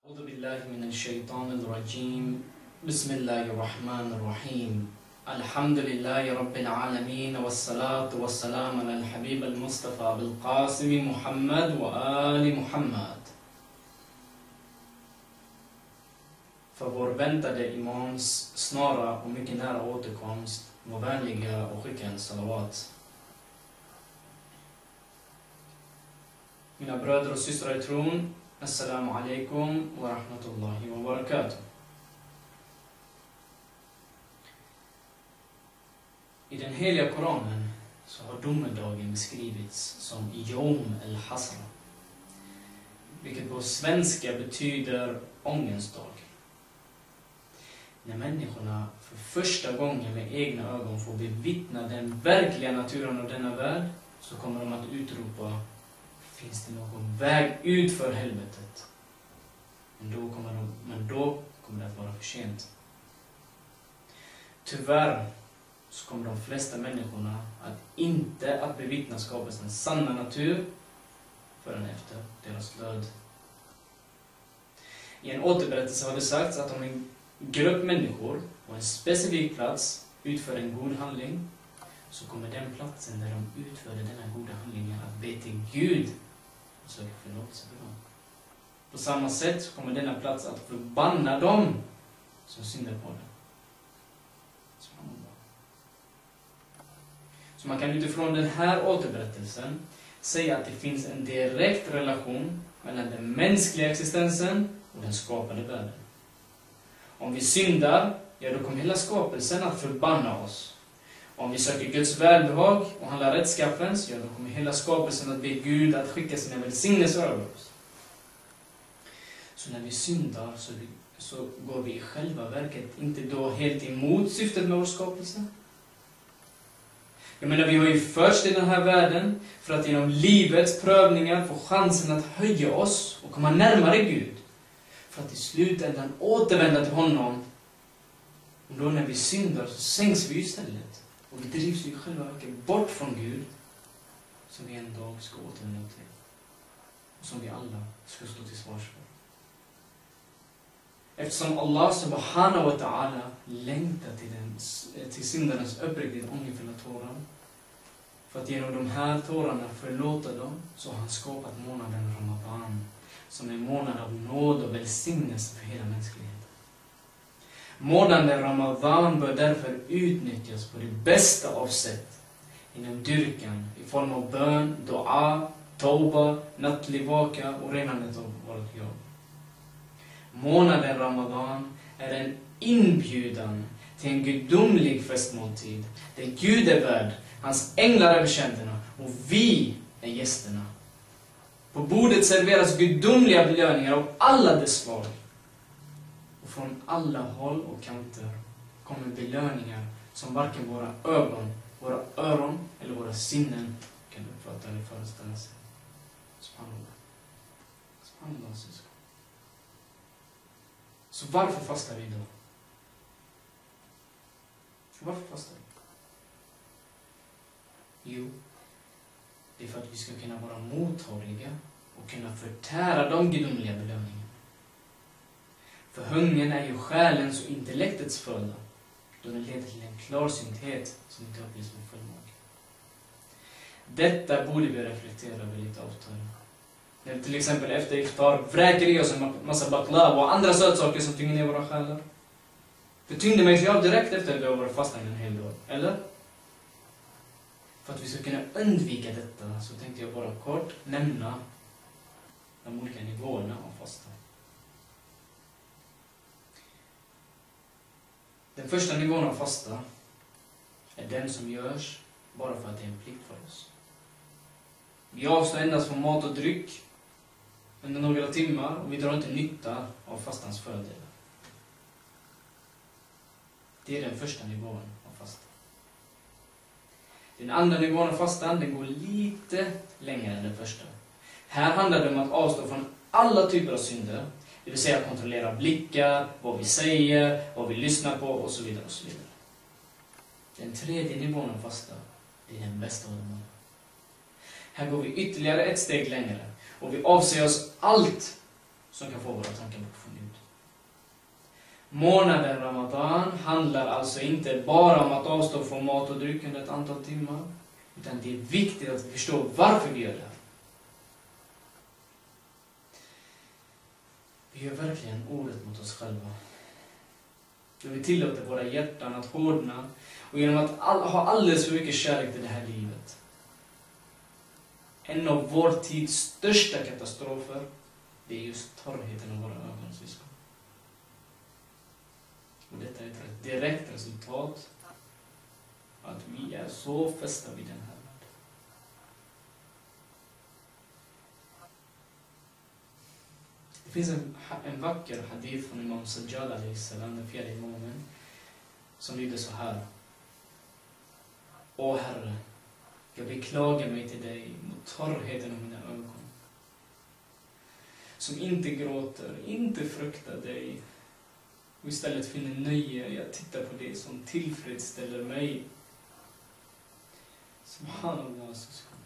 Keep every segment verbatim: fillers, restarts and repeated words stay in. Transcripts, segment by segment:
أعوذ بالله من الشيطان الرجيم بسم الله الرحمن الرحيم الحمد لله رب العالمين والصلاة والسلام على الحبيب المصطفى بالقاسم محمد وآل محمد. För vår väntade imams snara och mycket nära återkomst var vänliga och skicka en salawat. Mina bröder och systrar i tron, assalamu alaikum wa rahmatullahi wa barakatuh. I den heliga Koranen så har domedagen beskrivits som Yom el-Hasra, vilket på svenska betyder ångestdag. När människorna för första gången med egna ögon får bevittna den verkliga naturen av denna värld, så kommer de att utropa: finns det någon väg ut för helvetet? Men då kommer, de, men då kommer det att vara för sent. Tyvärr så kommer de flesta människorna att inte att bevittna skapelsens sanna natur förrän efter deras död. I en återberättelse har det sagts att om en grupp människor på en specifik plats utför en god handling, så kommer den platsen där de utförde denna goda handlingen att be till Gud och söka förlåtelse för dem. På samma sätt kommer denna plats att förbanna dem som syndar på den. Så man kan utifrån den här återberättelsen säga att det finns en direkt relation mellan den mänskliga existensen och den skapade världen. Om vi syndar, ja då kommer hela skapelsen att förbanna oss. Om vi söker Guds välbehag och handlar rättskaffens, ja då kommer hela skapelsen att be Gud att skicka sina välsignelser över oss. Så när vi syndar så, vi, så går vi i själva verket inte då helt emot syftet med vår skapelse. Jag menar, vi har ju först till den här världen för att genom livets prövningar få chansen att höja oss och komma närmare Gud. För att i slutändan återvända till honom. Och då när vi syndar så sänks vi istället. Och vi drivs ju i själva verket bort från Gud, som vi en dag ska återvända till. Och som vi alla ska stå till svars för. Eftersom Allah subhanahu wa ta'ala längtar till, den, till syndarnas uppriktigt ångerfulla tårar, för att genom de här tårarna förlåta dem, så har han skapat månaden Ramadan, som är en månad av nåd och välsignelse för hela mänskligheten. Månaden Ramadan bör därför utnyttjas på det bästa av sätt, inom dyrkan, i form av bön, dua, tauba, nattlig vaka och renandet av vårt jobb. Månaden Ramadan är en inbjudan till en gudomlig festmåltid, där Gud är värd, hans änglar är betjänterna och vi är gästerna. På bordet serveras gudomliga belöningar av alla dess slag. Och från alla håll och kanter kommer belöningar som varken våra ögon, våra öron eller våra sinnen kan uppfatta eller föreställa sig. Subhanallah. Subhanallah, syskon. Så varför fastar vi då? Varför fastar vi? Jo, det är för att vi ska kunna vara mottagliga och kunna förtära de gudomliga belöningarna. För hungern är ju själens och intellektets föda, då den leder till en klarsynthet som inte upplevs med fullmåga. Detta borde vi reflektera över lite oftare. När vi till exempel efter iftar vräker i oss en massa baklava och andra sötsaker som tynger ner våra själar. För tyngde mig sig av direkt efter att vi har varit fastnat en hel dag, eller? För att vi ska kunna undvika detta så tänkte jag bara kort nämna de olika nivåerna av fasta. Den första nivån av fasta är den som görs bara för att det är en plikt för oss. Vi avstår endast från mat och dryck under några timmar och vi drar inte nytta av fastans fördelar. Det är den första nivån av fasta. Den andra nivån av fastan, den går lite längre än den första. Här handlar det om att avstå från alla typer av synder, det vill säga kontrollera blickar, vad vi säger, vad vi lyssnar på och så vidare och så vidare. Den tredje nivån av fasta, det är den bästa av dem alla. Här går vi ytterligare ett steg längre och vi avser oss allt som kan få våra tankar bort från Gud. Månaden Ramadan handlar alltså inte bara om att avstå från mat och dryck under ett antal timmar, utan det är viktigt att vi förstår varför vi gör det här. Vi gör verkligen ordet mot oss själva. Då vi tillåter våra hjärtan att hårdna och genom att all, ha alldeles för mycket kärlek till det här livet. En av vår tids största katastrofer, det är just torrheten av våra ögon, syskon. Och detta är ett direkt resultat av att vi är så fästa vid den här världen. Det finns en, en vacker hadith från Imam Sajjad alayhi salam, den fjärde imamen, som lyder så här: Åh Herre, jag beklagar mig till dig mot torrheten av mina ögon, som inte gråter, inte fruktar dig, och istället finner nöje i att titta på det som tillfredsställer mig. Subhanallah, syskon.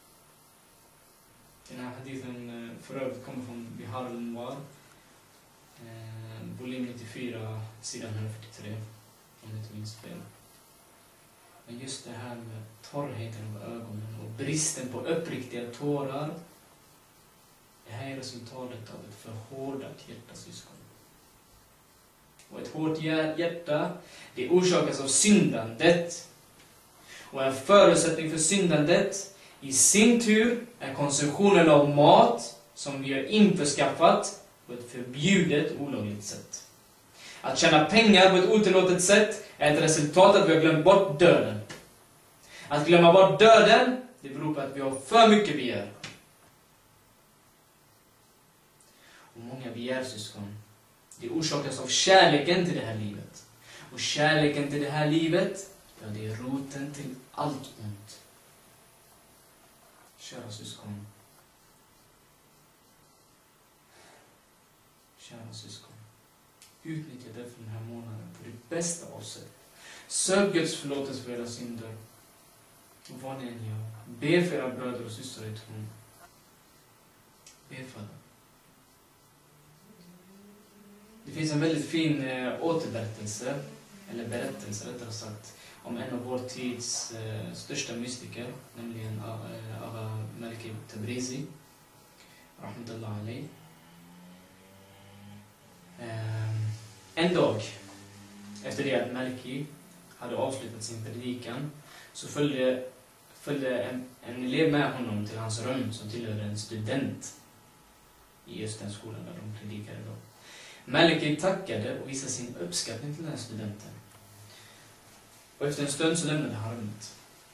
Den här hadithen för övrigt kommer från Bihar al-Anwar, eh, volym nittiofyra, sidan etthundrafyrtiotre, om jag inte minns fel. Men just det här med torrheten av ögonen och bristen på uppriktiga tårar, det här är resultatet av ett förhårdat hjärta, syskon. Och ett hårt hjärta, det orsakas av syndandet. Och en förutsättning för syndandet i sin tur är konsumtionen av mat som vi har införskaffat på ett förbjudet olagligt sätt. Att tjäna pengar på ett otillåtet sätt är ett resultat att vi har glömt bort döden. Att glömma bort döden, det beror på att vi har för mycket begär. Och många begär, syskon, det orsakas av kärleken till det här livet. Och kärleken till det här livet, ja, det är roten till allt ont. Kära syskon. Kära syskon. Utnyttja det för den här månaden på det bästa av sätt. Sök Guds förlåtelse för era synder. Och vad ni än gör, be för era bröder och systrar i tron. Be för dem. Det finns en väldigt fin eh, återberättelse, eller berättelse rättare sagt, om en av vår tids eh, största mystiker, nämligen eh, Agha Malik Tabrizi, rahmatullah alayh. Eh, en dag efter det att Maliki hade avslutat sin predikan, så följde, följde en, en elev med honom till hans rum som tillhörde en student i just den skolan där de predikade då. Maliki tackade och visade sin uppskattning till den här studenten. Och efter en stund så lämnade han rummet.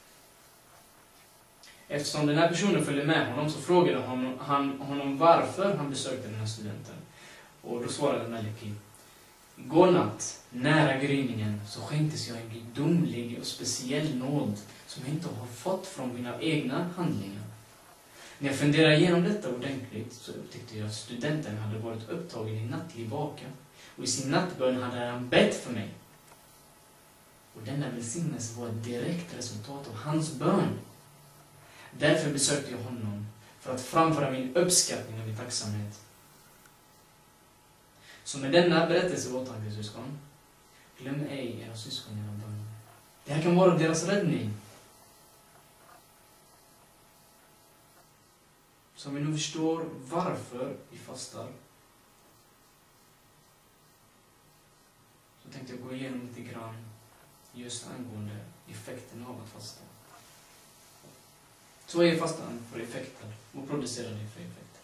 Eftersom den här personen följde med honom så frågade han, han honom varför han besökte den här studenten. Och då svarade Maliki: Går natt, nära gryningen, så skänktes jag en gudomlig och speciell nåd som jag inte har fått från mina egna handlingar. När jag funderade igenom detta ordentligt så upptäckte jag att studenten hade varit upptagen i nattlig vaka, och i sin nattbön hade han bett för mig. Och denna välsignelse var ett direkt resultat av hans bön. Därför besökte jag honom för att framföra min uppskattning och min tacksamhet. Så med denna berättelse i åtanke, syskon, glöm ej era syskon genom bön. Det här kan vara deras räddning. Så om vi nu förstår varför vi fastar, så tänkte jag gå igenom lite grann just angående effekten av att fasta. Så är fastan för effekter och producerar det för effekter.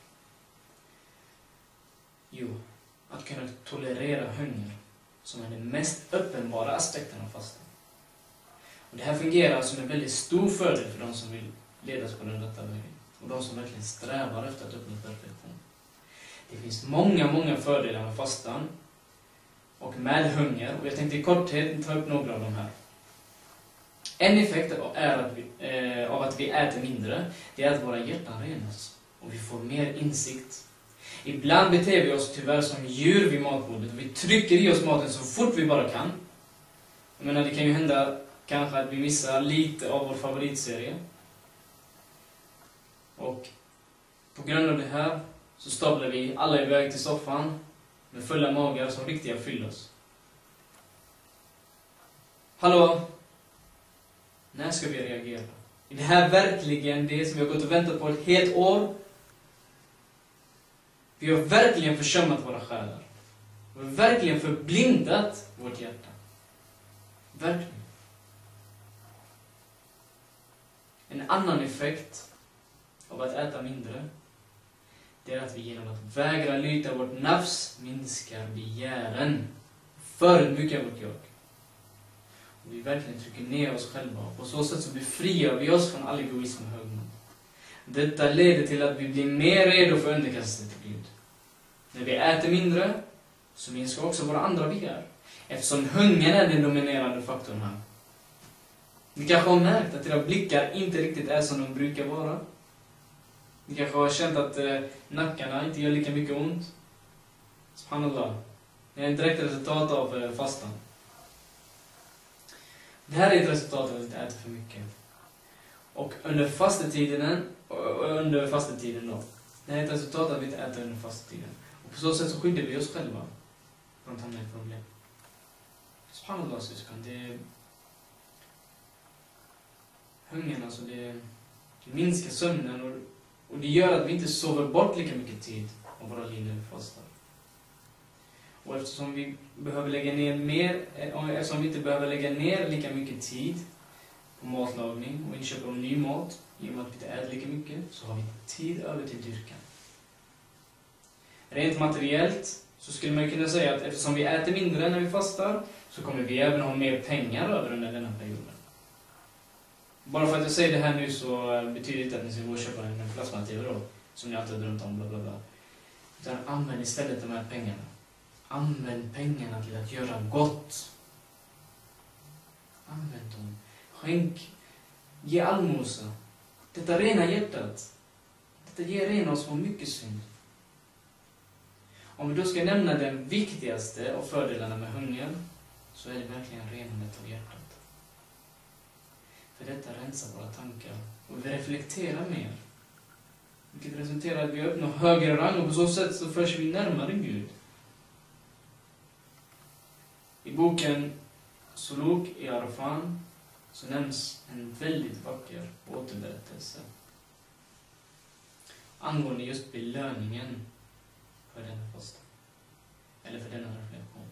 Jo, att kunna tolerera hunger, som är den mest uppenbara aspekten av fastan. Och det här fungerar som en väldigt stor fördel för de som vill ledas på den rätta vägen. Och de som verkligen strävar efter att uppnå perfektion. Det finns många, många fördelar med fastan och med hunger. Och jag tänkte i korthet ta upp några av de här. En effekt är att vi, eh, av att vi äter mindre, det är att våra hjärtan renas. Och vi får mer insikt. Ibland beter vi oss tyvärr som djur vid matbordet. Vi trycker i oss maten så fort vi bara kan. Jag menar, det kan ju hända kanske att vi missar lite av vår favoritserie. Och på grund av det här så staplar vi alla iväg till soffan med fulla magar som riktiga fyllos. Hallå? När ska vi reagera? Är det här verkligen det som vi har gått och väntat på ett helt år? Vi har verkligen försummat våra själar. Vi har verkligen förblindat vårt hjärta. Verkligen. En annan effekt av att äta mindre, det är att vi genom att vägra lyda vårt nafs minskar begären. Förödmjukar vårt jag. Och vi verkligen trycker ner oss själva. Och på så sätt så befriar vi oss från all egoism och högmod. Detta leder till att vi blir mer redo för underkastelse till Gud. När vi äter mindre så minskar också våra andra begär. Eftersom hungern är den dominerande faktorn här. Ni kanske har märkt att era blickar inte riktigt är som de brukar vara. Ni kanske har känt att eh, nackarna inte gör lika mycket ont. Subhanallah. Det är ett direkt resultat av eh, fastan. Det här är ett resultat av att inte äta för mycket. Och under fastetiden, under fastetiden då. Det här är ett resultat av att vi inte äter under fastetiden. Och på så sätt så skyddar vi oss själva från att hamna i problem. Subhanallah, syskon. Det hungern, alltså det, det minskar sömnen och, och det gör att vi inte sover bort lika mycket tid av våra liv när vi fastar. Och eftersom vi behöver lägga ner mer, eftersom vi inte behöver lägga ner lika mycket tid på matlagning och inköp av ny mat, i och med att vi inte äter lika mycket, så har vi tid över till dyrkan. Rent materiellt så skulle man kunna säga att eftersom vi äter mindre när vi fastar, så kommer vi även ha mer pengar över under denna perioden. Bara för att jag säger det här nu så betyder det inte att ni ska gå och köpa en plasma-tv då, som ni alltid har drömt om, bla bla bla. Utan använd istället de här pengarna. Använd pengarna till att göra gott. Använd dem. Skänk. Ge allmosa. Detta rena hjärtat. Detta ger rena oss från mycket synd. Om vi då ska nämna den viktigaste av fördelarna med hungern, så är det verkligen renandet av hjärtat. För detta rensar våra tankar och vi reflekterar mer. Vilket resulterar att vi uppnår högre rang och på så sätt så förs vi närmare Gud. I boken Suluk i Arafan så nämns en väldigt vacker återberättelse angående just belöningen för denna fasta. Eller för denna reflektion.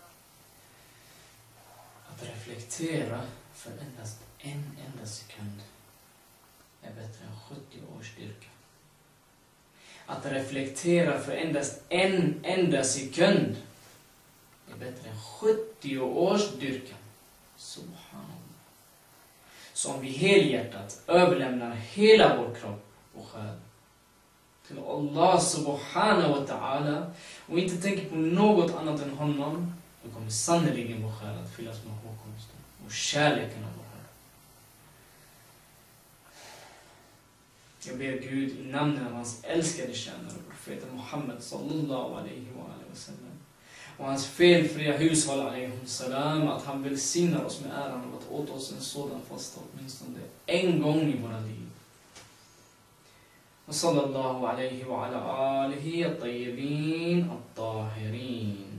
Att reflektera för endast en enda sekund är bättre än sjuttio års styrka. Att reflektera för endast en enda sekund är bättre än sjuttio års dyrkan. Subhanallah. Så om vi helhjärtat överlämnar hela vår kropp och själ till Allah subhanahu wa ta'ala och inte tänker på något annat än honom, då kommer sannoliken vår själ att fyllas med hågkomsten och kärleken av vår själ. Jag ber Gud i namnet av hans älskade tjänare, profeten Muhammed sallallahu alaihi wa sallam, och hans felfria hushåll alaihim salam, att han välsignar oss med äran av att åta oss en sådan fasta åtminstone en gång i våra liv. وصلى الله عليه وعلى آله الطيبين الطاهرين.